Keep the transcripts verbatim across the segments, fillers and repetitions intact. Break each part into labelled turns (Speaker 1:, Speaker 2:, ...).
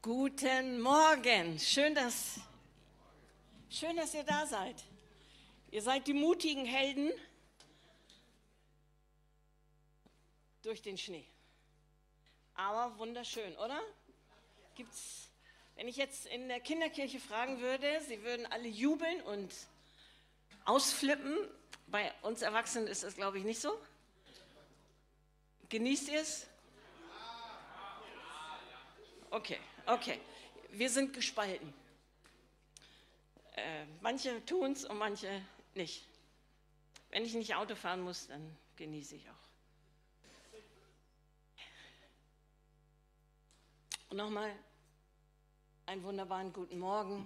Speaker 1: Guten Morgen. Schön, dass, schön, dass ihr da seid. Ihr seid die mutigen Helden durch den Schnee. Aber wunderschön, oder? Gibt's, wenn ich jetzt in der Kinderkirche fragen würde, sie würden alle jubeln und ausflippen. Bei uns Erwachsenen ist das, glaube ich, nicht so. Genießt ihr es? Okay, okay. Wir sind gespalten. Äh, manche tun es und manche nicht. Wenn ich nicht Auto fahren muss, dann genieße ich auch. Und nochmal einen wunderbaren guten Morgen.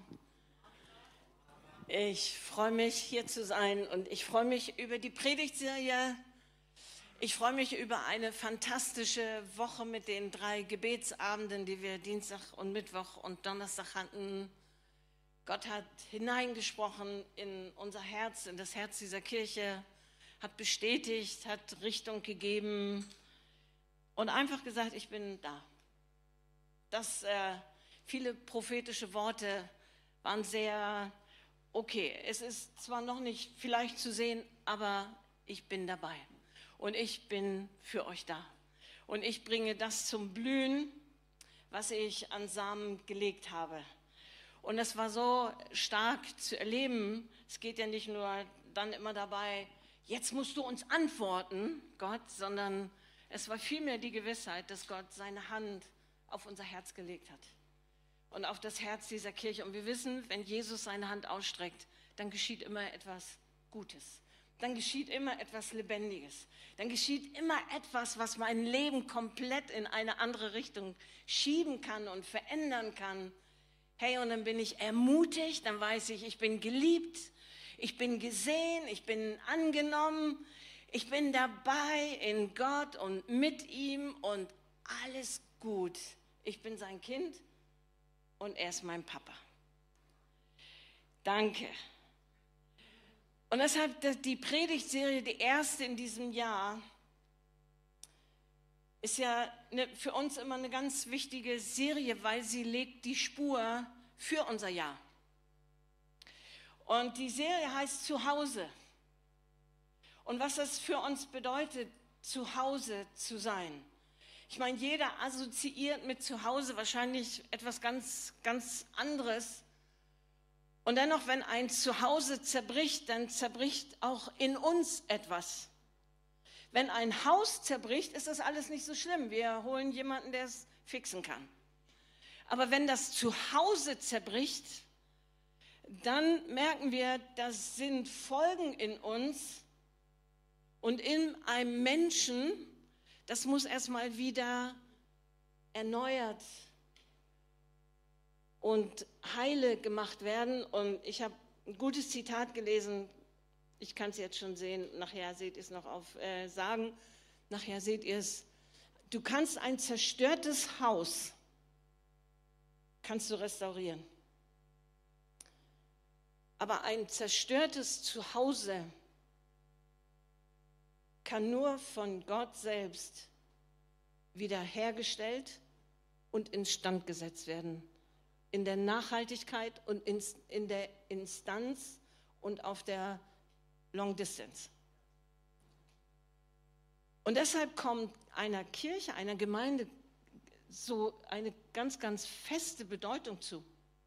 Speaker 1: Ich freue mich, hier zu sein und ich freue mich über die Predigtserie. Ich freue mich über eine fantastische Woche mit den drei Gebetsabenden, die wir Dienstag und Mittwoch und Donnerstag hatten. Gott hat hineingesprochen in unser Herz, in das Herz dieser Kirche, hat bestätigt, hat Richtung gegeben und einfach gesagt, ich bin da. Das, äh, viele prophetische Worte waren sehr, okay, es ist zwar noch nicht vielleicht zu sehen, aber ich bin dabei. Und ich bin für euch da. Und ich bringe das zum Blühen, was ich an Samen gelegt habe. Und es war so stark zu erleben. Es geht ja nicht nur dann immer dabei, jetzt musst du uns antworten, Gott, sondern es war vielmehr die Gewissheit, dass Gott seine Hand auf unser Herz gelegt hat. Und auf das Herz dieser Kirche. Und wir wissen, wenn Jesus seine Hand ausstreckt, dann geschieht immer etwas Gutes. Dann geschieht immer etwas Lebendiges. Dann geschieht immer etwas, was mein Leben komplett in eine andere Richtung schieben kann und verändern kann. Hey, und dann bin ich ermutigt, dann weiß ich, ich bin geliebt, ich bin gesehen, ich bin angenommen, ich bin dabei in Gott und mit ihm und alles gut. Ich bin sein Kind und er ist mein Papa. Danke. Und deshalb die Predigtserie, die erste in diesem Jahr, ist ja eine, für uns immer eine ganz wichtige Serie, weil sie legt die Spur für unser Jahr. Und die Serie heißt Zuhause. Und was das für uns bedeutet, zu Hause zu sein. Ich meine, jeder assoziiert mit Zuhause wahrscheinlich etwas ganz, ganz anderes. Und dennoch, wenn ein Zuhause zerbricht, dann zerbricht auch in uns etwas. Wenn ein Haus zerbricht, ist das alles nicht so schlimm. Wir holen jemanden, der es fixen kann. Aber wenn das Zuhause zerbricht, dann merken wir, das sind Folgen in uns und in einem Menschen, das muss erstmal wieder erneuert und heile gemacht werden. Und ich habe ein gutes Zitat gelesen, ich kann es jetzt schon sehen, nachher seht ihr es noch auf äh, sagen, nachher seht ihr es, du kannst ein zerstörtes Haus, kannst du restaurieren. Aber ein zerstörtes Zuhause kann nur von Gott selbst wiederhergestellt und instand gesetzt werden. In der Nachhaltigkeit und in der Instanz und auf der Long Distance. Und deshalb kommt einer Kirche, einer Gemeinde so eine ganz, ganz feste Bedeutung zu.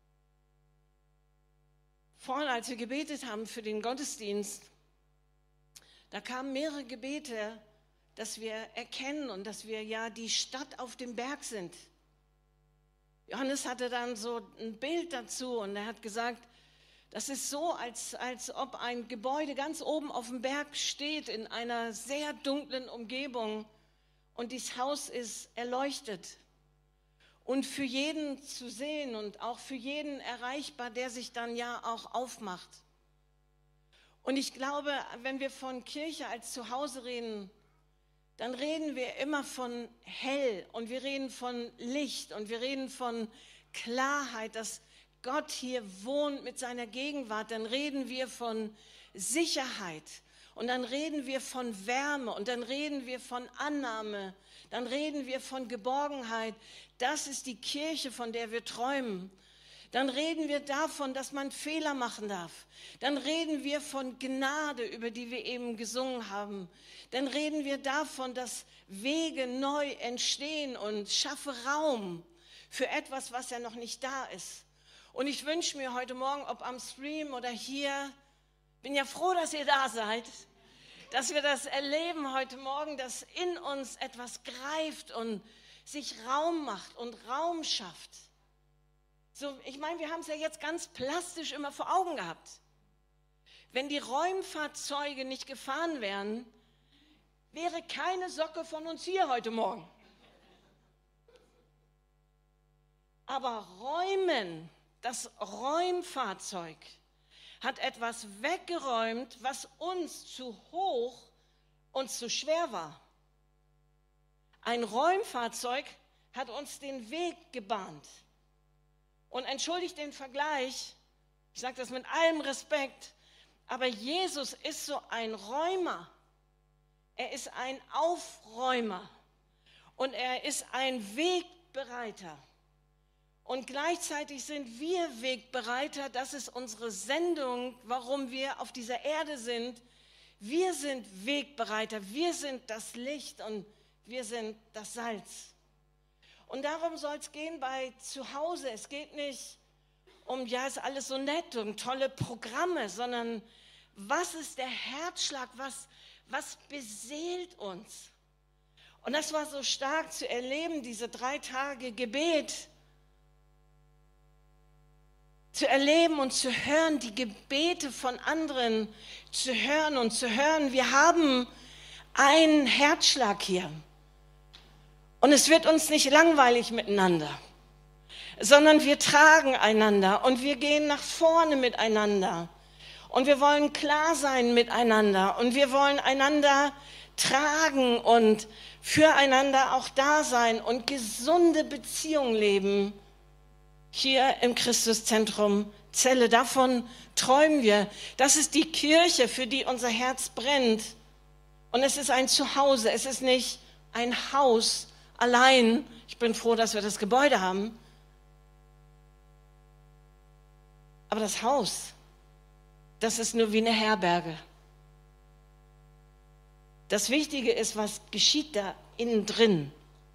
Speaker 1: Vorhin, als wir gebetet haben für den Gottesdienst, da kamen mehrere Gebete, dass wir erkennen und dass wir ja die Stadt auf dem Berg sind. Johannes hatte dann so ein Bild dazu und er hat gesagt, das ist so, als, als ob ein Gebäude ganz oben auf dem Berg steht in einer sehr dunklen Umgebung und dieses Haus ist erleuchtet und für jeden zu sehen und auch für jeden erreichbar, der sich dann ja auch aufmacht. Und ich glaube, wenn wir von Kirche als Zuhause reden, dann reden wir immer von hell und wir reden von Licht und wir reden von Klarheit, dass Gott hier wohnt mit seiner Gegenwart. Dann reden wir von Sicherheit Und dann reden wir von Wärme und dann reden wir von Annahme, dann reden wir von Geborgenheit. Das ist die Kirche, von der wir träumen. Dann reden wir davon, dass man Fehler machen darf. Dann reden wir von Gnade, über die wir eben gesungen haben. Dann reden wir davon, dass Wege neu entstehen und schaffe Raum für etwas, was ja noch nicht da ist. Und ich wünsche mir heute Morgen, ob am Stream oder hier, bin ja froh, dass ihr da seid, dass wir das erleben heute Morgen, dass in uns etwas greift und sich Raum macht und Raum schafft. So, ich meine, wir haben es ja jetzt ganz plastisch immer vor Augen gehabt. Wenn die Räumfahrzeuge nicht gefahren wären, wäre keine Socke von uns hier heute Morgen. Aber Räumen, das Räumfahrzeug, hat etwas weggeräumt, was uns zu hoch und zu schwer war. Ein Räumfahrzeug hat uns den Weg gebahnt. Und entschuldigt den Vergleich, ich sage das mit allem Respekt, aber Jesus ist so ein Räumer. Er ist ein Aufräumer und er ist ein Wegbereiter. Und gleichzeitig sind wir Wegbereiter, das ist unsere Sendung, warum wir auf dieser Erde sind. Wir sind Wegbereiter, wir sind das Licht und wir sind das Salz. Und darum soll es gehen bei Zuhause. Es geht nicht um, ja, ist alles so nett und tolle Programme, sondern was ist der Herzschlag, was, was beseelt uns? Und das war so stark zu erleben, diese drei Tage Gebet, zu erleben und zu hören, die Gebete von anderen zu hören und zu hören. Wir haben einen Herzschlag hier. Und es wird uns nicht langweilig miteinander, sondern wir tragen einander und wir gehen nach vorne miteinander. Und wir wollen klar sein miteinander und wir wollen einander tragen und füreinander auch da sein und gesunde Beziehungen leben. Hier im Christuszentrum Celle, davon träumen wir. Das ist die Kirche, für die unser Herz brennt. Und es ist ein Zuhause, es ist nicht ein Haus allein. Ich bin froh, dass wir das Gebäude haben. Aber das Haus, das ist nur wie eine Herberge. Das Wichtige ist, was geschieht da innen drin.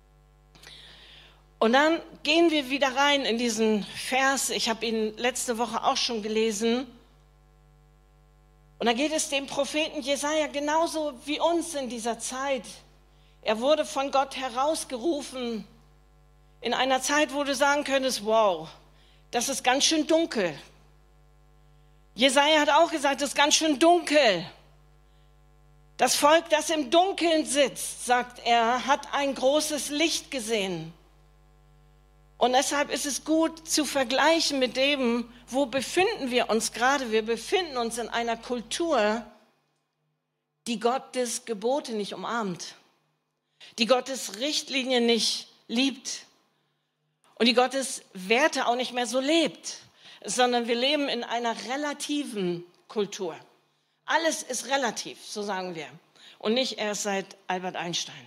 Speaker 1: Und dann gehen wir wieder rein in diesen Vers. Ich habe ihn letzte Woche auch schon gelesen. Und da geht es dem Propheten Jesaja genauso wie uns in dieser Zeit. Er wurde von Gott herausgerufen in einer Zeit, wo du sagen könntest, wow, das ist ganz schön dunkel. Jesaja hat auch gesagt, das ist ganz schön dunkel. Das Volk, das im Dunkeln sitzt, sagt er, hat ein großes Licht gesehen. Und deshalb ist es gut zu vergleichen mit dem, wo befinden wir uns gerade. Wir befinden uns in einer Kultur, die Gottes Gebote nicht umarmt, die Gottes Richtlinien nicht liebt und die Gottes Werte auch nicht mehr so lebt, sondern wir leben in einer relativen Kultur. Alles ist relativ, so sagen wir, und nicht erst seit Albert Einstein.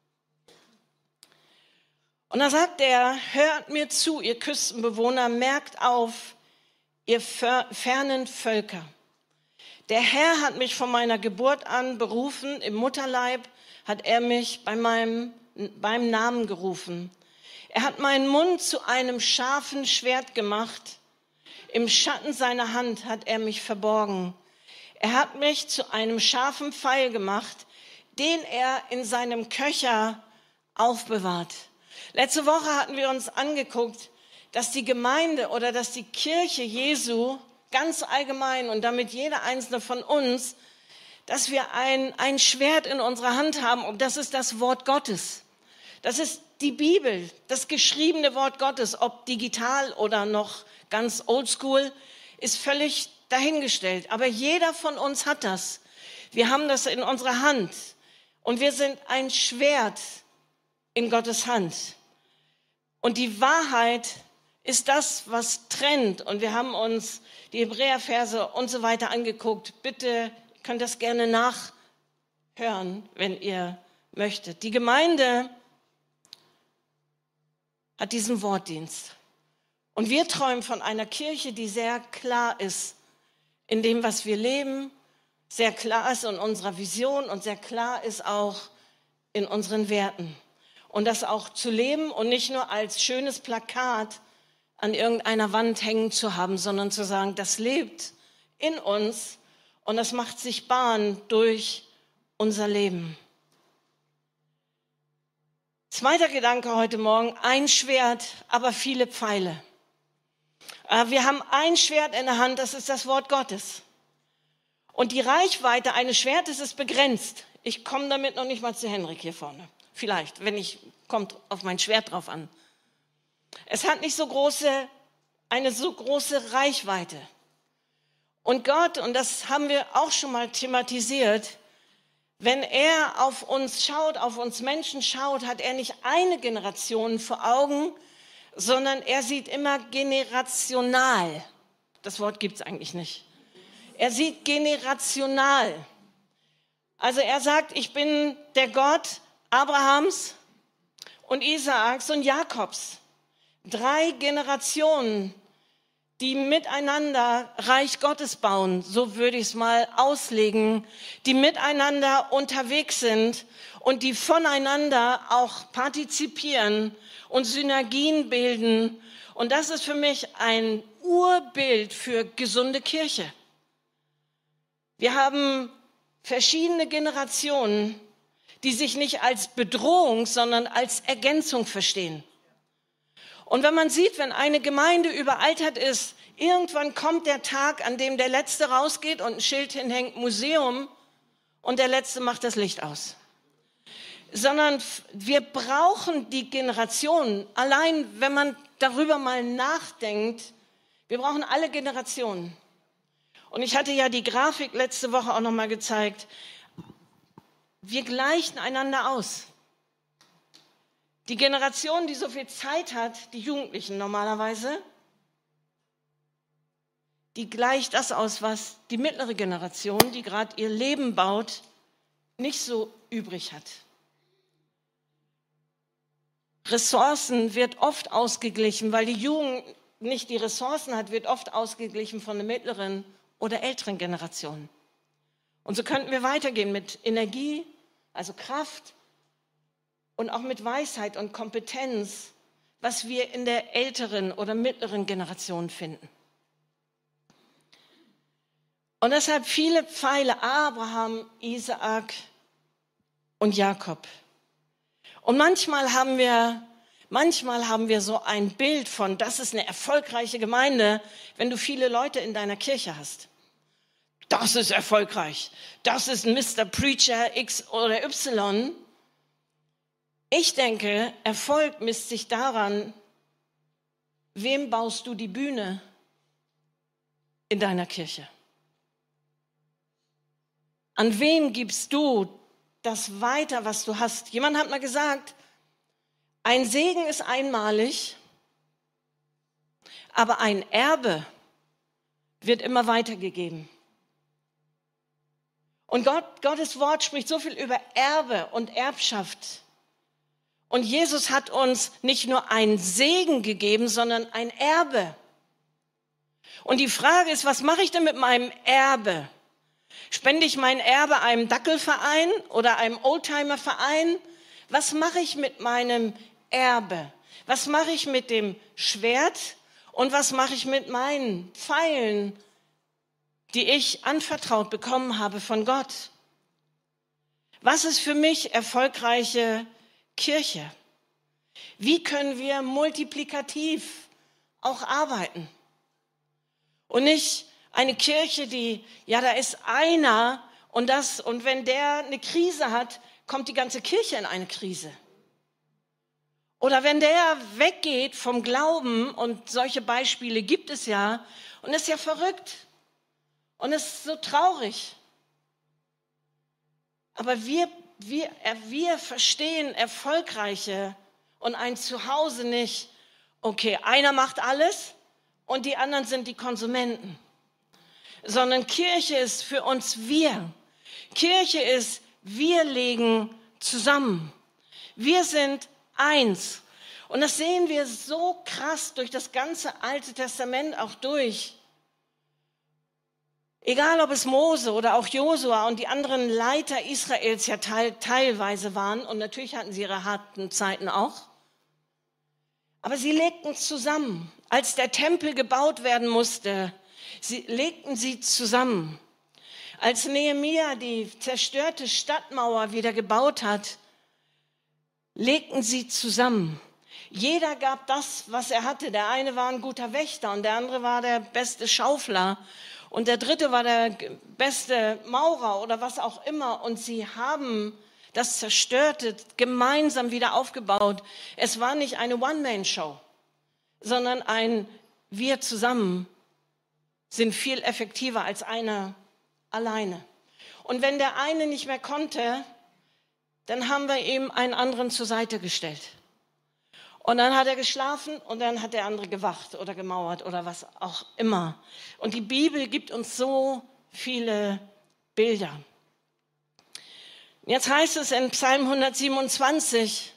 Speaker 1: Und da sagt er, hört mir zu, ihr Küstenbewohner, merkt auf, ihr fernen Völker. Der Herr hat mich von meiner Geburt an berufen, im Mutterleib hat er mich bei meinem, beim Namen gerufen. Er hat meinen Mund zu einem scharfen Schwert gemacht. Im Schatten seiner Hand hat er mich verborgen. Er hat mich zu einem scharfen Pfeil gemacht, den er in seinem Köcher aufbewahrt. Letzte Woche hatten wir uns angeguckt, dass die Gemeinde oder dass die Kirche Jesu ganz allgemein und damit jeder einzelne von uns, dass wir ein, ein Schwert in unserer Hand haben und das ist das Wort Gottes. Das ist die Bibel, das geschriebene Wort Gottes, ob digital oder noch ganz oldschool, ist völlig dahingestellt. Aber jeder von uns hat das. Wir haben das in unserer Hand und wir sind ein Schwert in Gottes Hand. Und die Wahrheit ist das, was trennt. Und wir haben uns die Hebräerverse und so weiter angeguckt. Bitte könnt das gerne nachhören, wenn ihr möchtet. Die Gemeinde hat diesen Wortdienst. Und wir träumen von einer Kirche, die sehr klar ist in dem, was wir leben, sehr klar ist in unserer Vision und sehr klar ist auch in unseren Werten. Und das auch zu leben und nicht nur als schönes Plakat an irgendeiner Wand hängen zu haben, sondern zu sagen, das lebt in uns und das macht sich Bahn durch unser Leben. Zweiter Gedanke heute Morgen, ein Schwert, aber viele Pfeile. Wir haben ein Schwert in der Hand, das ist das Wort Gottes. Und die Reichweite eines Schwertes ist begrenzt. Ich komme damit noch nicht mal zu Henrik hier vorne. Vielleicht, wenn ich, kommt auf mein Schwert drauf an. Es hat nicht so große, eine so große Reichweite. Und Gott, und das haben wir auch schon mal thematisiert, wenn er auf uns schaut, auf uns Menschen schaut, hat er nicht eine Generation vor Augen, sondern er sieht immer generational. Das Wort gibt es eigentlich nicht. Er sieht generational. Also er sagt, ich bin der Gott Abrahams und Isaaks und Jakobs. Drei Generationen, die miteinander Reich Gottes bauen, so würde ich es mal auslegen, die miteinander unterwegs sind und die voneinander auch partizipieren und Synergien bilden. Und das ist für mich ein Urbild für gesunde Kirche. Wir haben verschiedene Generationen, die sich nicht als Bedrohung, sondern als Ergänzung verstehen. Und wenn man sieht, wenn eine Gemeinde überaltert ist, irgendwann kommt der Tag, an dem der Letzte rausgeht und ein Schild hinhängt, Museum, und der Letzte macht das Licht aus. Sondern wir brauchen die Generationen, allein wenn man darüber mal nachdenkt, wir brauchen alle Generationen. Und ich hatte ja die Grafik letzte Woche auch noch mal gezeigt. Wir gleichen einander aus. Die Generation, die so viel Zeit hat, die Jugendlichen normalerweise, die gleicht das aus, was die mittlere Generation, die gerade ihr Leben baut, nicht so übrig hat. Ressourcen wird oft ausgeglichen, weil die Jugend nicht die Ressourcen hat, wird oft ausgeglichen von der mittleren oder älteren Generation. Und so könnten wir weitergehen mit Energie, also Kraft und auch mit Weisheit und Kompetenz, was wir in der älteren oder mittleren Generation finden. Und deshalb viele Pfeile, Abraham, Isaak und Jakob. Und manchmal haben wir, manchmal haben wir so ein Bild von, das ist eine erfolgreiche Gemeinde, wenn du viele Leute in deiner Kirche hast. Das ist erfolgreich. Das ist Mister Preacher X oder Y. Ich denke, Erfolg misst sich daran, wem baust du die Bühne in deiner Kirche? An wen gibst du das weiter, was du hast? Jemand hat mal gesagt, ein Segen ist einmalig, aber ein Erbe wird immer weitergegeben. Und Gott, Gottes Wort spricht so viel über Erbe und Erbschaft. Und Jesus hat uns nicht nur einen Segen gegeben, sondern ein Erbe. Und die Frage ist, was mache ich denn mit meinem Erbe? Spende ich mein Erbe einem Dackelverein oder einem Oldtimerverein? Was mache ich mit meinem Erbe? Was mache ich mit dem Schwert? Und was mache ich mit meinen Pfeilen, die ich anvertraut bekommen habe von Gott? Was ist für mich erfolgreiche Kirche? Wie können wir multiplikativ auch arbeiten? Und nicht eine Kirche, die, ja, da ist einer und das, und wenn der eine Krise hat, kommt die ganze Kirche in eine Krise. Oder wenn der weggeht vom Glauben, und solche Beispiele gibt es ja, und ist ja verrückt und ist so traurig. Aber wir, wir, wir verstehen erfolgreiche und ein Zuhause nicht, okay, einer macht alles und die anderen sind die Konsumenten. sondern Kirche ist für uns wir. Kirche ist, wir legen zusammen. Wir sind eins. Und das sehen wir so krass durch das ganze Alte Testament auch durch. Egal, ob es Mose oder auch Josua und die anderen Leiter Israels ja teil, teilweise waren, und natürlich hatten sie ihre harten Zeiten auch, aber sie legten zusammen. Als der Tempel gebaut werden musste, sie, legten sie zusammen. Als Nehemia die zerstörte Stadtmauer wieder gebaut hat, legten sie zusammen. Jeder gab das, was er hatte. Der eine war ein guter Wächter und der andere war der beste Schaufler. Und der dritte war der beste Maurer oder was auch immer. Und sie haben das Zerstörte gemeinsam wieder aufgebaut. Es war nicht eine One-Man-Show, sondern ein wir zusammen sind viel effektiver als einer alleine. Und wenn der eine nicht mehr konnte, dann haben wir ihm einen anderen zur Seite gestellt. Und dann hat er geschlafen und dann hat der andere gewacht oder gemauert oder was auch immer. Und die Bibel gibt uns so viele Bilder. Jetzt heißt es in Psalm hundertsiebenundzwanzig,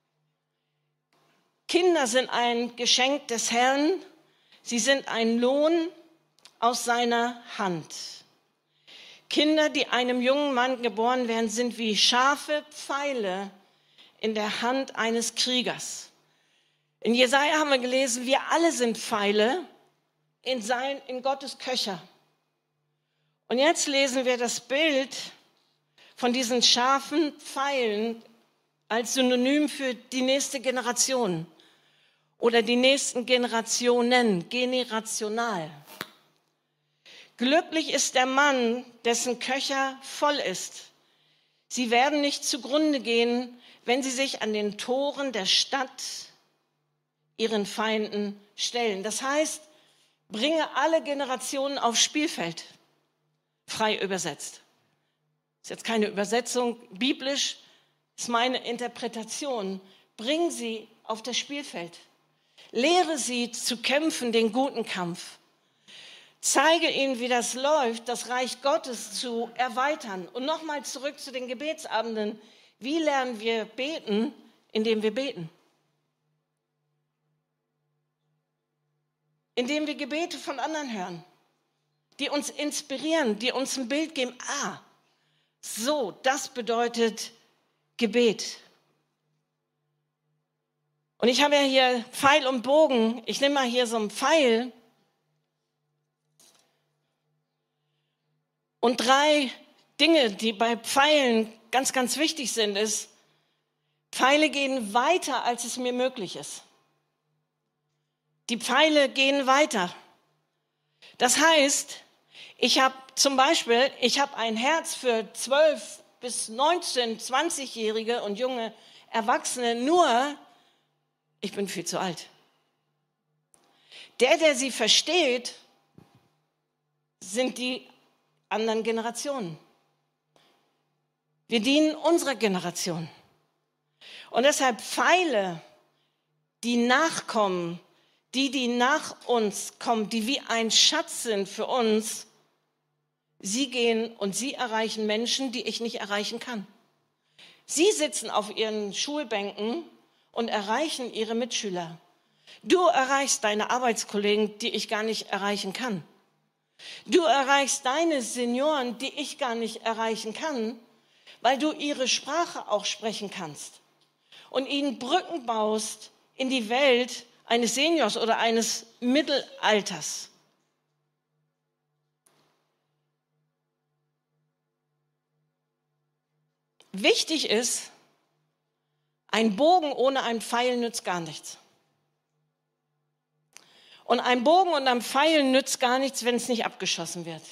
Speaker 1: Kinder sind ein Geschenk des Herrn, sie sind ein Lohn aus seiner Hand. Kinder, die einem jungen Mann geboren werden, sind wie scharfe Pfeile in der Hand eines Kriegers. In Jesaja haben wir gelesen, wir alle sind Pfeile in, sein, in Gottes Köcher. Und jetzt lesen wir das Bild von diesen scharfen Pfeilen als Synonym für die nächste Generation oder die nächsten Generationen, generational. Glücklich ist der Mann, dessen Köcher voll ist. Sie werden nicht zugrunde gehen, wenn sie sich an den Toren der Stadt ihren Feinden stellen. Das heißt, bringe alle Generationen aufs Spielfeld, frei übersetzt. Das ist jetzt keine Übersetzung, biblisch ist meine Interpretation. Bring sie auf das Spielfeld. Lehre sie zu kämpfen, den guten Kampf. Zeige ihnen, wie das läuft, das Reich Gottes zu erweitern. Und nochmal zurück zu den Gebetsabenden. Wie lernen wir beten, indem wir beten? Indem wir Gebete von anderen hören, die uns inspirieren, die uns ein Bild geben. Ah, so, das bedeutet Gebet. Und ich habe ja hier Pfeil und Bogen. Ich nehme mal hier so einen Pfeil. Und drei Dinge, die bei Pfeilen ganz, ganz wichtig sind, ist, Pfeile gehen weiter, als es mir möglich ist. Die Pfeile gehen weiter. Das heißt, ich habe zum Beispiel, ich habe ein Herz für zwölf bis neunzehn, zwanzigjährige und junge Erwachsene, nur ich bin viel zu alt. Der, der sie versteht, sind die anderen Generationen. Wir dienen unserer Generation. Und deshalb Pfeile, die nachkommen, die, die nach uns kommen, die wie ein Schatz sind für uns, sie gehen und sie erreichen Menschen, die ich nicht erreichen kann. Sie sitzen auf ihren Schulbänken und erreichen ihre Mitschüler. Du erreichst deine Arbeitskollegen, die ich gar nicht erreichen kann. Du erreichst deine Senioren, die ich gar nicht erreichen kann, weil du ihre Sprache auch sprechen kannst und ihnen Brücken baust in die Welt eines Seniors oder eines Mittelalters. Wichtig ist, ein Bogen ohne einen Pfeil nützt gar nichts. Und ein Bogen und ein Pfeil nützt gar nichts, wenn es nicht abgeschossen wird.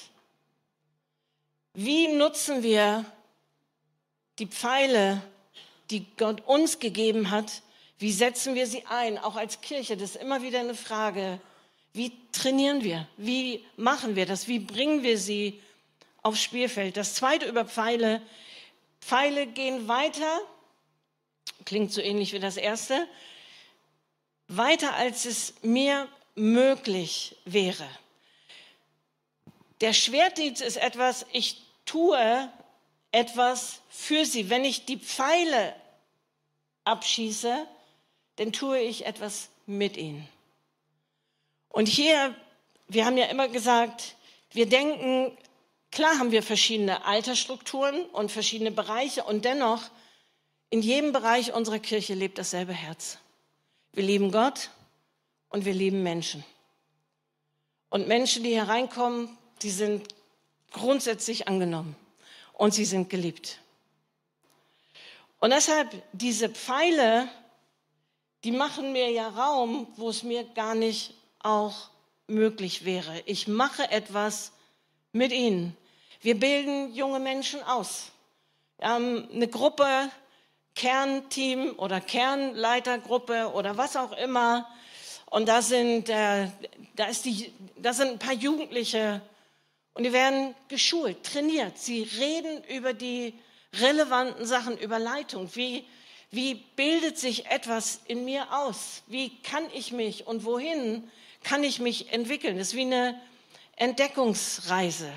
Speaker 1: Wie nutzen wir die Pfeile, die Gott uns gegeben hat? Wie setzen wir sie ein, auch als Kirche? Das ist immer wieder eine Frage. Wie trainieren wir? Wie machen wir das? Wie bringen wir sie aufs Spielfeld? Das Zweite über Pfeile. Pfeile gehen weiter, klingt so ähnlich wie das Erste, weiter als es mir möglich wäre. Der Schwertdienst ist etwas, ich tue etwas für sie. Wenn ich die Pfeile abschieße, dann tue ich etwas mit ihnen. Und hier, wir haben ja immer gesagt, wir denken, klar haben wir verschiedene Altersstrukturen und verschiedene Bereiche und dennoch, in jedem Bereich unserer Kirche lebt dasselbe Herz. Wir lieben Gott und wir lieben Menschen. Und Menschen, die hier reinkommen, die sind grundsätzlich angenommen und sie sind geliebt. Und deshalb, diese Pfeile, die machen mir ja Raum, wo es mir gar nicht auch möglich wäre. Ich mache etwas mit ihnen. Wir bilden junge Menschen aus. Wir haben eine Gruppe, Kernteam oder Kernleitergruppe oder was auch immer. Und da sind, äh, da ist die, da sind ein paar Jugendliche und die werden geschult, trainiert. Sie reden über die relevanten Sachen, über Leitung. Wie, wie bildet sich etwas in mir aus? Wie kann ich mich und wohin kann ich mich entwickeln? Das ist wie eine Entdeckungsreise.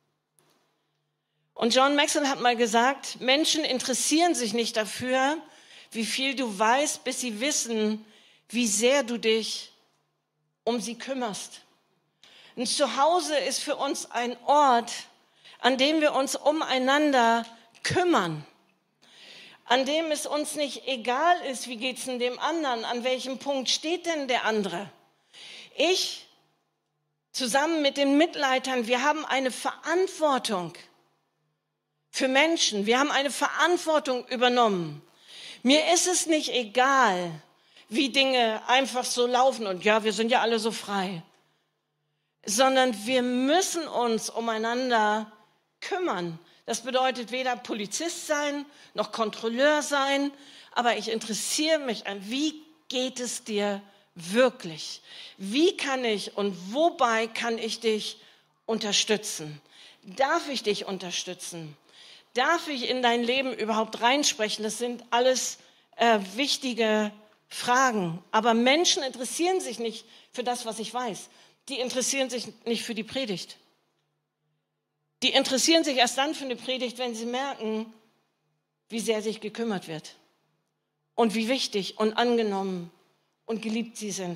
Speaker 1: Und John Maxwell hat mal gesagt, Menschen interessieren sich nicht dafür, wie viel du weißt, bis sie wissen, wie sehr du dich um sie kümmerst. Ein Zuhause ist für uns ein Ort, an dem wir uns umeinander kümmern, an dem es uns nicht egal ist, wie geht es denn dem anderen, an welchem Punkt steht denn der andere. Ich, zusammen mit den Mitleitern, wir haben eine Verantwortung für Menschen. Wir haben eine Verantwortung übernommen. Mir ist es nicht egal, wie Dinge einfach so laufen und ja, wir sind ja alle so frei, sondern wir müssen uns umeinander kümmern. Das bedeutet weder Polizist sein, noch Kontrolleur sein, aber ich interessiere mich an, wie geht es dir wirklich? Wie kann ich und wobei kann ich dich unterstützen? Darf ich dich unterstützen? Darf ich in dein Leben überhaupt reinsprechen? Das sind alles äh, wichtige Fragen. Aber Menschen interessieren sich nicht für das, was ich weiß. Die interessieren sich nicht für die Predigt. Die interessieren sich erst dann für eine Predigt, wenn sie merken, wie sehr sich gekümmert wird und wie wichtig und angenommen und geliebt sie sind.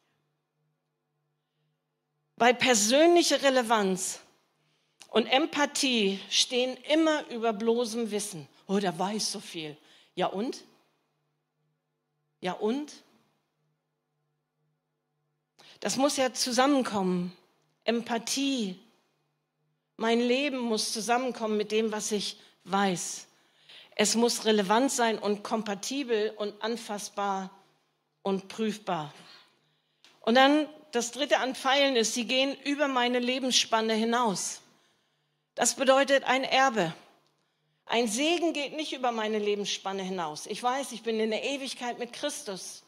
Speaker 1: Weil persönliche Relevanz und Empathie stehen immer über bloßem Wissen. Oh, der weiß so viel. Ja und? Ja und? Das muss ja zusammenkommen. Empathie. Mein Leben muss zusammenkommen mit dem, was ich weiß. Es muss relevant sein und kompatibel und anfassbar und prüfbar. Und dann das Dritte an Pfeilen ist, sie gehen über meine Lebensspanne hinaus. Das bedeutet ein Erbe. Ein Segen geht nicht über meine Lebensspanne hinaus. Ich weiß, ich bin in der Ewigkeit mit Christus.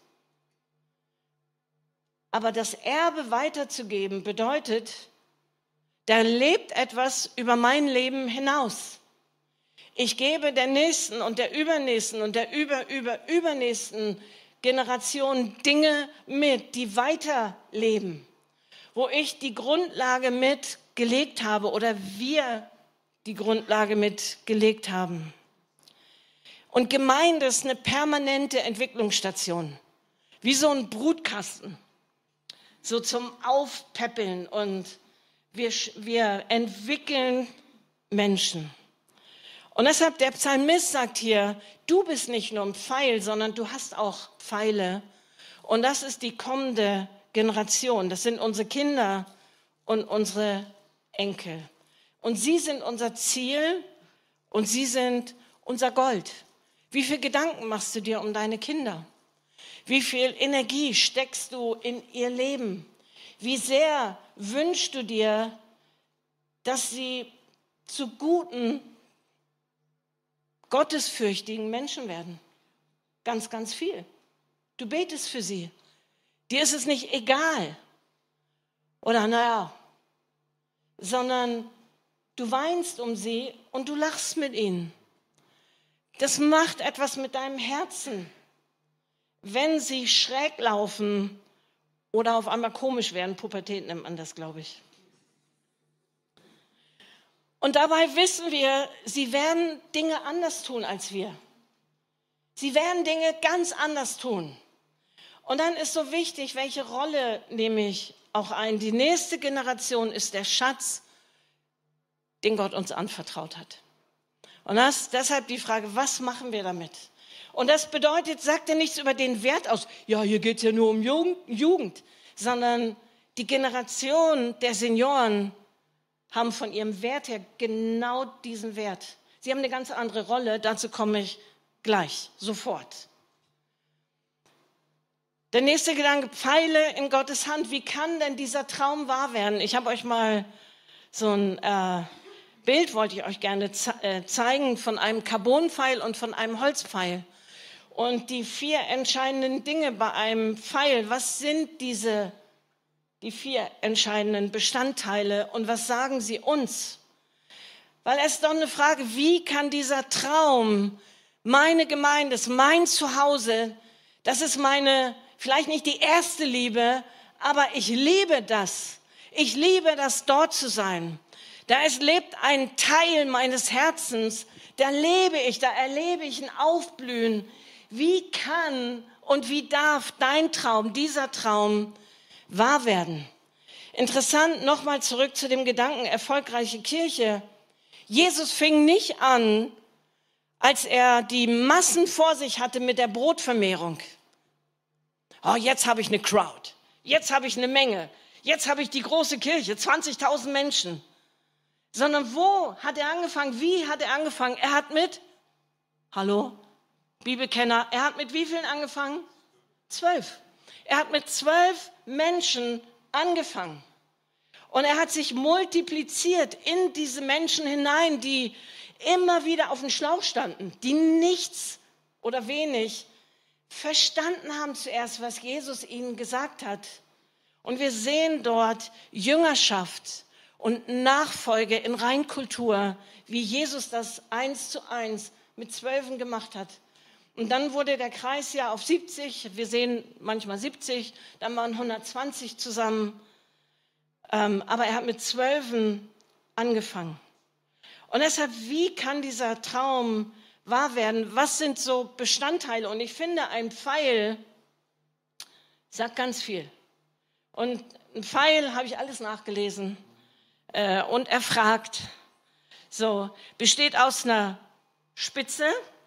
Speaker 1: Aber das Erbe weiterzugeben bedeutet, da lebt etwas über mein Leben hinaus. Ich gebe der nächsten und der übernächsten und der über, über, übernächsten Generation Dinge mit, die weiterleben, wo ich die Grundlage mitgelegt habe oder wir die Grundlage mitgelegt haben. Und Gemeinde ist eine permanente Entwicklungsstation, wie so ein Brutkasten, so zum Aufpäppeln und wir, wir entwickeln Menschen. Und deshalb der Psalmist sagt hier, du bist nicht nur ein Pfeil, sondern du hast auch Pfeile. Und das ist die kommende Generation. Das sind unsere Kinder und unsere Enkel. Und sie sind unser Ziel und sie sind unser Gold. Wie viel Gedanken machst du dir um deine Kinder? Wie viel Energie steckst du in ihr Leben? Wie sehr wünschst du dir, dass sie zu guten, gottesfürchtigen Menschen werden? Ganz, ganz viel. Du betest für sie. Dir ist es nicht egal. Oder naja, sondern du weinst um sie und du lachst mit ihnen. Das macht etwas mit deinem Herzen. Wenn sie schräg laufen oder auf einmal komisch werden, Pubertät nennt man das, glaube ich. Und dabei wissen wir, sie werden Dinge anders tun als wir. Sie werden Dinge ganz anders tun. Und dann ist so wichtig, welche Rolle nehme ich auch ein. Die nächste Generation ist der Schatz, den Gott uns anvertraut hat. Und das, deshalb die Frage, was machen wir damit? Und das bedeutet, sagt er nichts über den Wert aus, ja, hier geht es ja nur um Jugend, sondern die Generation der Senioren haben von ihrem Wert her genau diesen Wert. Sie haben eine ganz andere Rolle, dazu komme ich gleich, sofort. Der nächste Gedanke, Pfeile in Gottes Hand. Wie kann denn dieser Traum wahr werden? Ich habe euch mal so ein äh, Bild, wollte ich euch gerne ze- äh, zeigen, von einem Carbonpfeil und von einem Holzpfeil. Und die vier entscheidenden Dinge bei einem Pfeil, was sind diese, die vier entscheidenden Bestandteile und was sagen sie uns? Weil es ist doch eine Frage, wie kann dieser Traum, meine Gemeinde, ist mein Zuhause, das ist meine, vielleicht nicht die erste Liebe, aber ich liebe das. Ich liebe das, dort zu sein. Da es lebt ein Teil meines Herzens, da lebe ich, da erlebe ich ein Aufblühen. Wie kann und wie darf dein Traum, dieser Traum wahr werden? Interessant, nochmal zurück zu dem Gedanken, erfolgreiche Kirche. Jesus fing nicht an, als er die Massen vor sich hatte mit der Brotvermehrung. Oh, jetzt habe ich eine Crowd, jetzt habe ich eine Menge, jetzt habe ich die große Kirche, zwanzigtausend Menschen. Sondern wo hat er angefangen, wie hat er angefangen? Er hat mit, hallo, Bibelkenner, er hat mit wie vielen angefangen? Zwölf. Er hat mit zwölf Menschen angefangen. Und er hat sich multipliziert in diese Menschen hinein, die immer wieder auf dem Schlauch standen, die nichts oder wenig verstanden haben zuerst, was Jesus ihnen gesagt hat. Und wir sehen dort Jüngerschaft und Nachfolge in Reinkultur, wie Jesus das eins zu eins mit Zwölfen gemacht hat. Und dann wurde der Kreis ja auf siebzig, wir sehen manchmal siebzig, dann waren hundertzwanzig zusammen. Ähm, aber er hat mit Zwölfen angefangen. Und deshalb, wie kann dieser Traum wahr werden? Was sind so Bestandteile? Und ich finde, ein Pfeil sagt ganz viel. Und ein Pfeil, habe ich alles nachgelesen äh, und erfragt. So, besteht aus einer Spitze,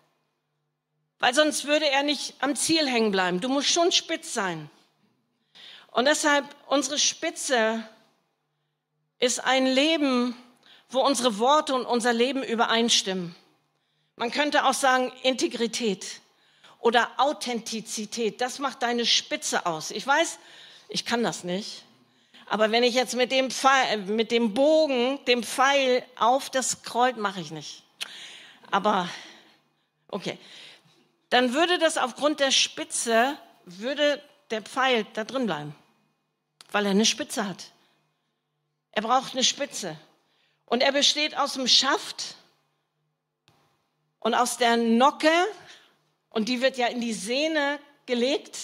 Speaker 1: weil sonst würde er nicht am Ziel hängen bleiben. Du musst schon spitz sein. Und deshalb, unsere Spitze ist ein Leben, wo unsere Worte und unser Leben übereinstimmen. Man könnte auch sagen Integrität oder Authentizität. Das macht deine Spitze aus. Ich weiß, ich kann das nicht. Aber wenn ich jetzt mit dem Pfeil, mit dem Bogen, dem Pfeil auf das Kreuz, mache ich nicht. Aber, okay. Dann würde das aufgrund der Spitze, würde der Pfeil da drin bleiben. Weil er eine Spitze hat. Er braucht eine Spitze. Und er besteht aus dem Schaft und aus der Nocke. Und die wird ja in die Sehne gelegt.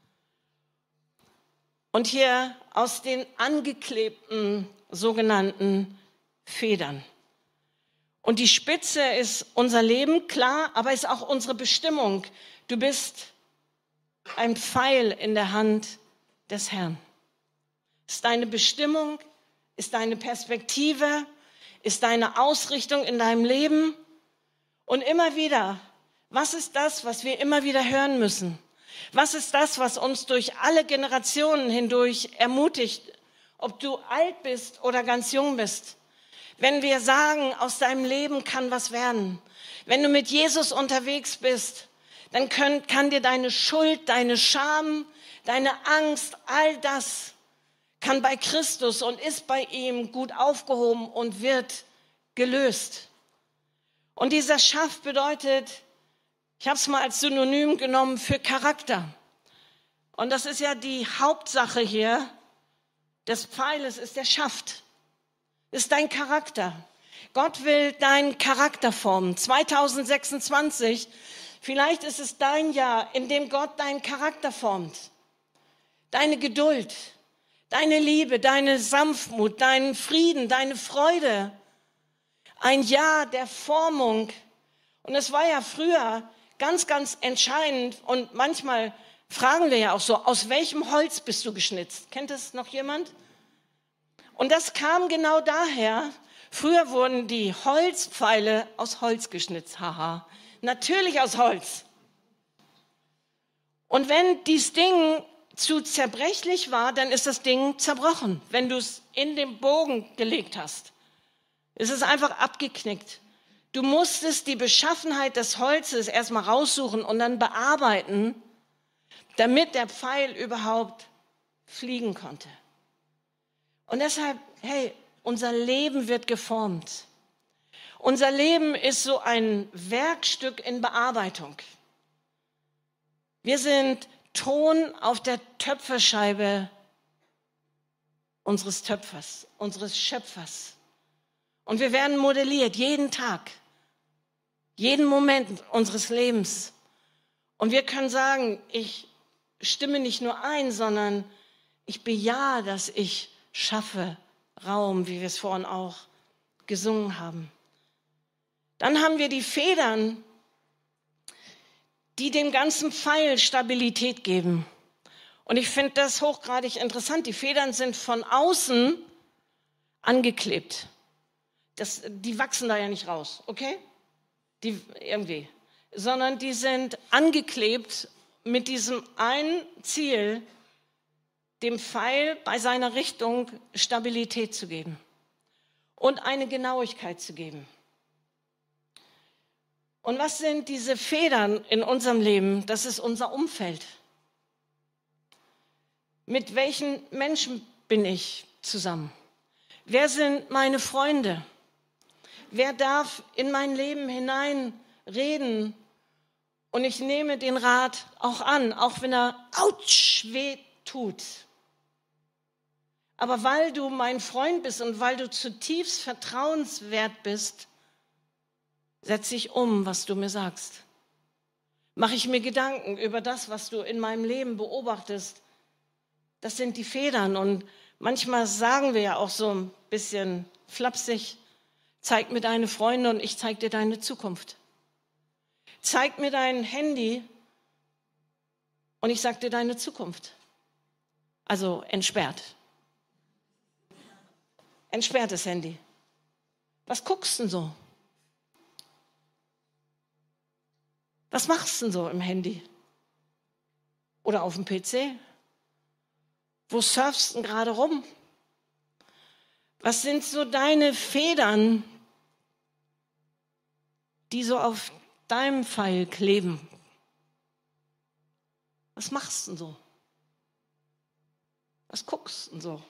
Speaker 1: Und hier aus den angeklebten sogenannten Federn. Und die Spitze ist unser Leben, klar, aber ist auch unsere Bestimmung. Du bist ein Pfeil in der Hand des Herrn. Ist deine Bestimmung, ist deine Perspektive, ist deine Ausrichtung in deinem Leben. Und immer wieder, was ist das, was wir immer wieder hören müssen? Was ist das, was uns durch alle Generationen hindurch ermutigt, ob du alt bist oder ganz jung bist? Wenn wir sagen, aus deinem Leben kann was werden. Wenn du mit Jesus unterwegs bist, dann können, kann dir deine Schuld, deine Scham, deine Angst, all das kann bei Christus und ist bei ihm gut aufgehoben und wird gelöst. Und dieser Schaft bedeutet, ich habe es mal als Synonym genommen für Charakter. Und das ist ja die Hauptsache hier des Pfeiles, ist der Schaft. Ist dein Charakter. Gott will deinen Charakter formen. zwanzig sechsundzwanzig, vielleicht ist es dein Jahr, in dem Gott deinen Charakter formt. Deine Geduld, deine Liebe, deine Sanftmut, deinen Frieden, deine Freude. Ein Jahr der Formung. Und es war ja früher ganz, ganz entscheidend. Und manchmal fragen wir ja auch so, aus welchem Holz bist du geschnitzt? Kennt das noch jemand? Und das kam genau daher. Früher wurden die Holzpfeile aus Holz geschnitzt. Haha. Natürlich aus Holz. Und wenn dieses Ding zu zerbrechlich war, dann ist das Ding zerbrochen. Wenn du es in den Bogen gelegt hast, ist es einfach abgeknickt. Du musstest die Beschaffenheit des Holzes erstmal raussuchen und dann bearbeiten, damit der Pfeil überhaupt fliegen konnte. Und deshalb, hey, unser Leben wird geformt. Unser Leben ist so ein Werkstück in Bearbeitung. Wir sind Ton auf der Töpferscheibe unseres Töpfers, unseres Schöpfers. Und wir werden modelliert jeden Tag, jeden Moment unseres Lebens. Und wir können sagen, ich stimme nicht nur ein, sondern ich bejahe, dass ich schaffe Raum, wie wir es vorhin auch gesungen haben. Dann haben wir die Federn, die dem ganzen Pfeil Stabilität geben. Und ich finde das hochgradig interessant. Die Federn sind von außen angeklebt. Das, die wachsen da ja nicht raus, okay? Die irgendwie. Sondern die sind angeklebt mit diesem einen Ziel, dem Pfeil bei seiner Richtung Stabilität zu geben und eine Genauigkeit zu geben. Und was sind diese Federn in unserem Leben? Das ist unser Umfeld. Mit welchen Menschen bin ich zusammen? Wer sind meine Freunde? Wer darf in mein Leben hineinreden? Und ich nehme den Rat auch an, auch wenn er ouch, weh tut. Aber weil du mein Freund bist und weil du zutiefst vertrauenswert bist, setze ich um, was du mir sagst. Mache ich mir Gedanken über das, was du in meinem Leben beobachtest. Das sind die Federn. Und manchmal sagen wir ja auch so ein bisschen flapsig, zeig mir deine Freunde und ich zeig dir deine Zukunft. Zeig mir dein Handy und ich sag dir deine Zukunft. Also entsperrt. Entsperrtes Handy. Was guckst du denn so? Was machst du denn so im Handy? Oder auf dem P C? Wo surfst du denn gerade rum? Was sind so deine Federn, die so auf deinem Pfeil kleben? Was machst du denn so? Was guckst du denn so?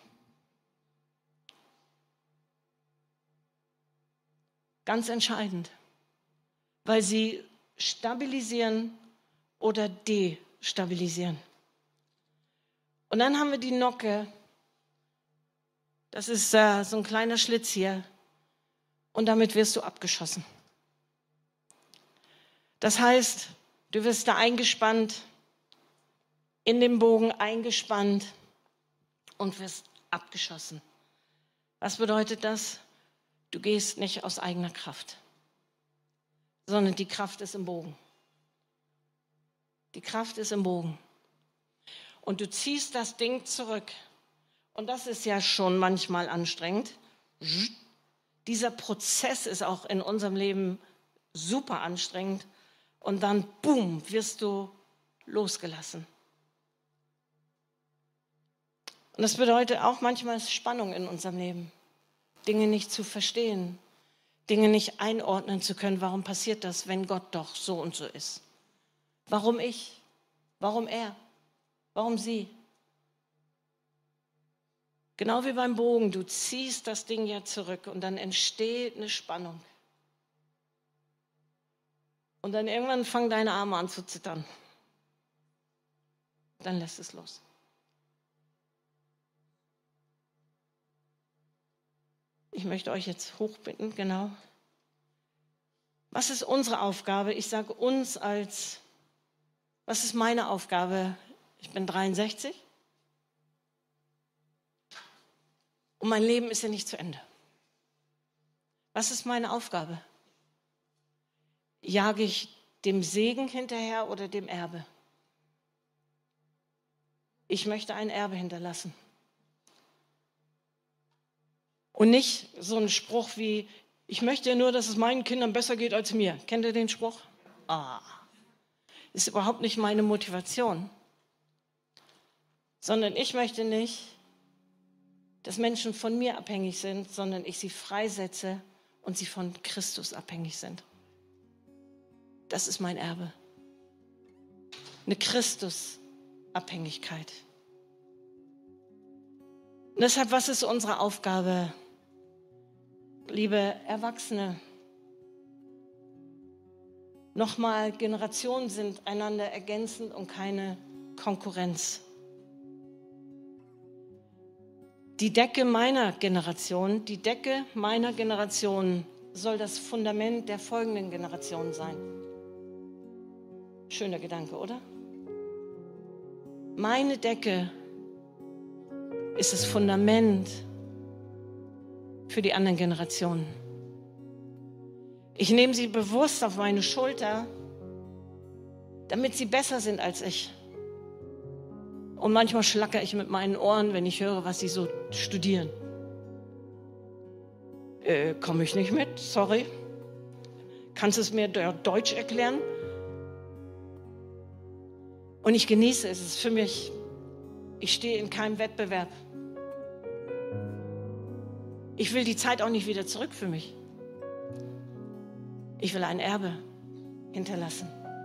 Speaker 1: Ganz entscheidend, weil sie stabilisieren oder destabilisieren. Und dann haben wir die Nocke. Das ist äh, so ein kleiner Schlitz hier. Und damit wirst du abgeschossen. Das heißt, du wirst da eingespannt, in den Bogen eingespannt und wirst abgeschossen. Was bedeutet das? Du gehst nicht aus eigener Kraft, sondern die Kraft ist im Bogen. Die Kraft ist im Bogen. Und du ziehst das Ding zurück. Und das ist ja schon manchmal anstrengend. Dieser Prozess ist auch in unserem Leben super anstrengend. Und dann, boom, wirst du losgelassen. Und das bedeutet auch manchmal Spannung in unserem Leben. Dinge nicht zu verstehen, Dinge nicht einordnen zu können. Warum passiert das, wenn Gott doch so und so ist? Warum ich? Warum er? Warum sie? Genau wie beim Bogen, du ziehst das Ding ja zurück und dann entsteht eine Spannung. Und dann irgendwann fangen deine Arme an zu zittern. Dann lässt es los. Ich möchte euch jetzt hochbitten, genau. Was ist unsere Aufgabe? Ich sage uns als, was ist meine Aufgabe? Ich bin dreiundsechzig. Und mein Leben ist ja nicht zu Ende. Was ist meine Aufgabe? Jage ich dem Segen hinterher oder dem Erbe? Ich möchte ein Erbe hinterlassen. Und nicht so ein Spruch wie, ich möchte nur, dass es meinen Kindern besser geht als mir. Kennt ihr den Spruch? Ah, ist überhaupt nicht meine Motivation. Sondern ich möchte nicht, dass Menschen von mir abhängig sind, sondern ich sie freisetze und sie von Christus abhängig sind. Das ist mein Erbe. Eine Christusabhängigkeit. Und deshalb, was ist unsere Aufgabe, liebe Erwachsene? Nochmal, Generationen sind einander ergänzend und keine Konkurrenz. Die Decke meiner Generation, die Decke meiner Generation soll das Fundament der folgenden Generation sein. Schöner Gedanke, oder? Meine Decke ist das Fundament für die anderen Generationen. Ich nehme sie bewusst auf meine Schulter, damit sie besser sind als ich. Und manchmal schlackere ich mit meinen Ohren, wenn ich höre, was sie so studieren. Äh, komme ich nicht mit, sorry. Kannst du es mir Deutsch erklären? Und ich genieße es. Es ist für mich, ich stehe in keinem Wettbewerb. Ich will die Zeit auch nicht wieder zurück für mich. Ich will ein Erbe hinterlassen.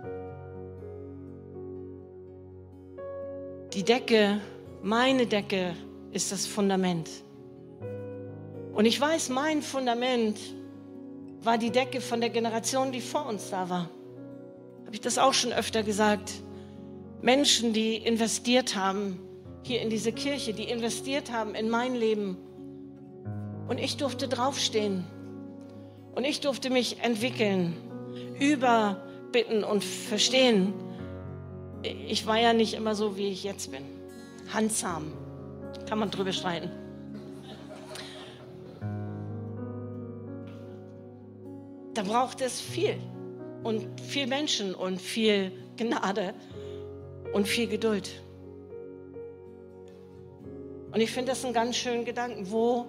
Speaker 1: Die Decke, meine Decke, ist das Fundament. Und ich weiß, mein Fundament war die Decke von der Generation, die vor uns da war. Habe ich das auch schon öfter gesagt? Menschen, die investiert haben hier in diese Kirche, die investiert haben in mein Leben. Und ich durfte draufstehen. Und ich durfte mich entwickeln, überbitten und verstehen. Ich war ja nicht immer so, wie ich jetzt bin. Handsam. Kann man drüber streiten. Da braucht es viel. Und viel Menschen und viel Gnade und viel Geduld. Und ich finde das einen ganz schönen Gedanken. Wo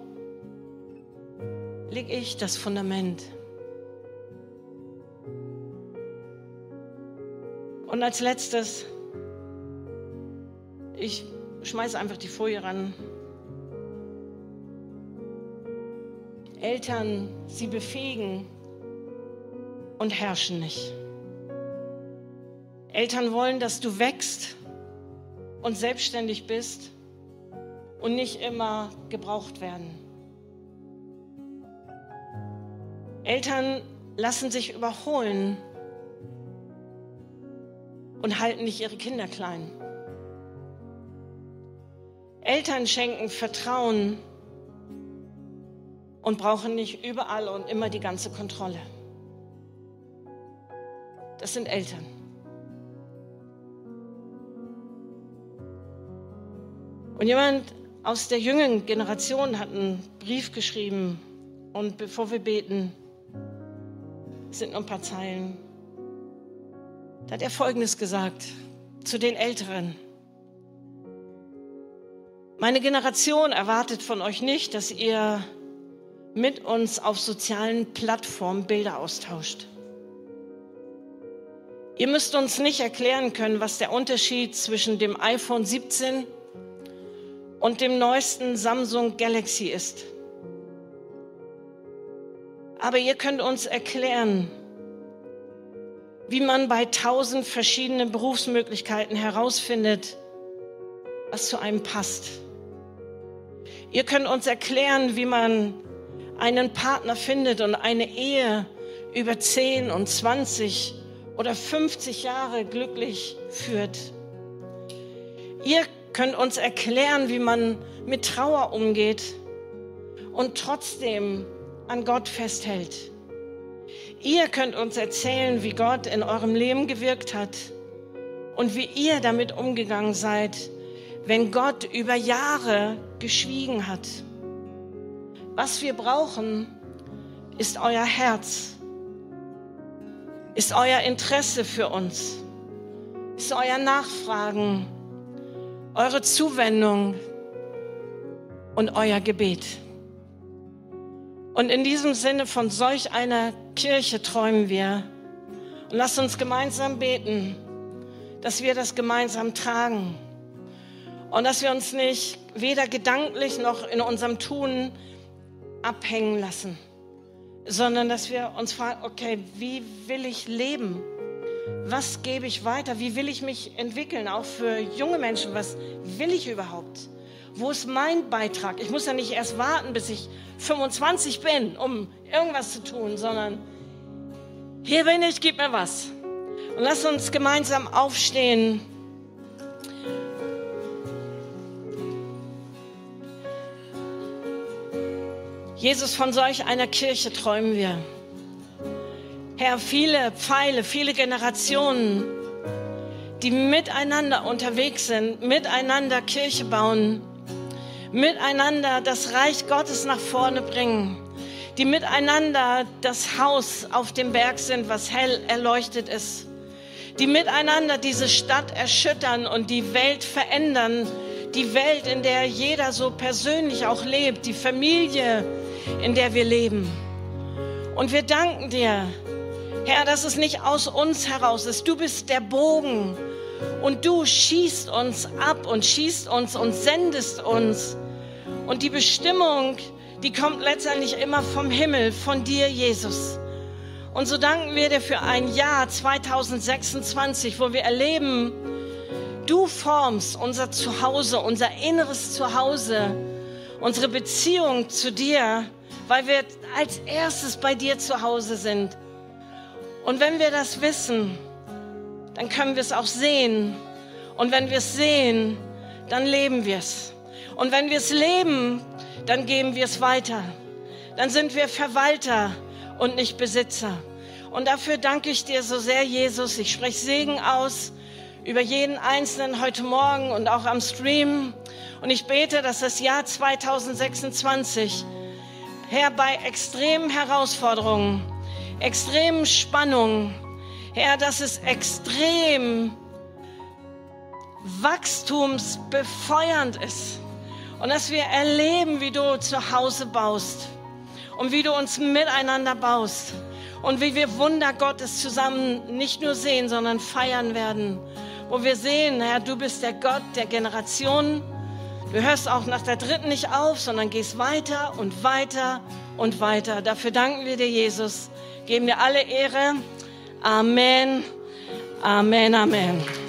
Speaker 1: lege ich das Fundament? Und als letztes, ich schmeiße einfach die Folie ran. Eltern, sie befähigen und herrschen nicht. Eltern wollen, dass du wächst und selbstständig bist und nicht immer gebraucht werden. Eltern lassen sich überholen und halten nicht ihre Kinder klein. Eltern schenken Vertrauen und brauchen nicht überall und immer die ganze Kontrolle. Das sind Eltern. Und jemand aus der jüngeren Generation hat einen Brief geschrieben. Und bevor wir beten, sind noch ein paar Zeilen. Da hat er Folgendes gesagt zu den Älteren. Meine Generation erwartet von euch nicht, dass ihr mit uns auf sozialen Plattformen Bilder austauscht. Ihr müsst uns nicht erklären können, was der Unterschied zwischen dem iPhone siebzehn und dem neuesten Samsung Galaxy ist. Aber ihr könnt uns erklären, wie man bei tausend verschiedenen Berufsmöglichkeiten herausfindet, was zu einem passt. Ihr könnt uns erklären, wie man einen Partner findet und eine Ehe über zehn und zwanzig oder fünfzig Jahre glücklich führt. Ihr könnt uns erklären, wie man mit Trauer umgeht und trotzdem an Gott festhält. Ihr könnt uns erzählen, wie Gott in eurem Leben gewirkt hat und wie ihr damit umgegangen seid, wenn Gott über Jahre geschwiegen hat. Was wir brauchen, ist euer Herz? Ist euer Interesse für uns? Ist euer Nachfragen, eure Zuwendung und euer Gebet? Und in diesem Sinne von solch einer Kirche träumen wir. Und lasst uns gemeinsam beten, dass wir das gemeinsam tragen. Und dass wir uns nicht weder gedanklich noch in unserem Tun abhängen lassen, sondern dass wir uns fragen, okay, wie will ich leben? Was gebe ich weiter? Wie will ich mich entwickeln? Auch für junge Menschen, was will ich überhaupt? Wo ist mein Beitrag? Ich muss ja nicht erst warten, bis ich fünfundzwanzig bin, um irgendwas zu tun, sondern hier bin ich, gib mir was. Und lass uns gemeinsam aufstehen. Jesus, von solch einer Kirche träumen wir. Herr, viele Pfeile, viele Generationen, die miteinander unterwegs sind, miteinander Kirche bauen, miteinander das Reich Gottes nach vorne bringen, die miteinander das Haus auf dem Berg sind, was hell erleuchtet ist, die miteinander diese Stadt erschüttern und die Welt verändern, die Welt, in der jeder so persönlich auch lebt, die Familie, in der wir leben. Und wir danken dir, Herr, dass es nicht aus uns heraus ist. Du bist der Bogen und du schießt uns ab und schießt uns und sendest uns. Und die Bestimmung, die kommt letztendlich immer vom Himmel, von dir, Jesus. Und so danken wir dir für ein Jahr zweitausendsechsundzwanzig, wo wir erleben, du formst unser Zuhause, unser inneres Zuhause, unsere Beziehung zu dir, weil wir als erstes bei dir zu Hause sind. Und wenn wir das wissen, dann können wir es auch sehen. Und wenn wir es sehen, dann leben wir es. Und wenn wir es leben, dann geben wir es weiter. Dann sind wir Verwalter und nicht Besitzer. Und dafür danke ich dir so sehr, Jesus. Ich spreche Segen aus über jeden Einzelnen heute Morgen und auch am Stream. Und ich bete, dass das Jahr zweitausendsechsundzwanzig, Herr, bei extremen Herausforderungen, extremen Spannungen, Herr, dass es extrem wachstumsbefeuernd ist und dass wir erleben, wie du zu Hause baust und wie du uns miteinander baust und wie wir Wunder Gottes zusammen nicht nur sehen, sondern feiern werden, wo wir sehen, Herr, du bist der Gott der Generationen. Du hörst auch nach der dritten nicht auf, sondern gehst weiter und weiter und weiter. Dafür danken wir dir, Jesus. Geben dir alle Ehre. Amen. Amen, Amen.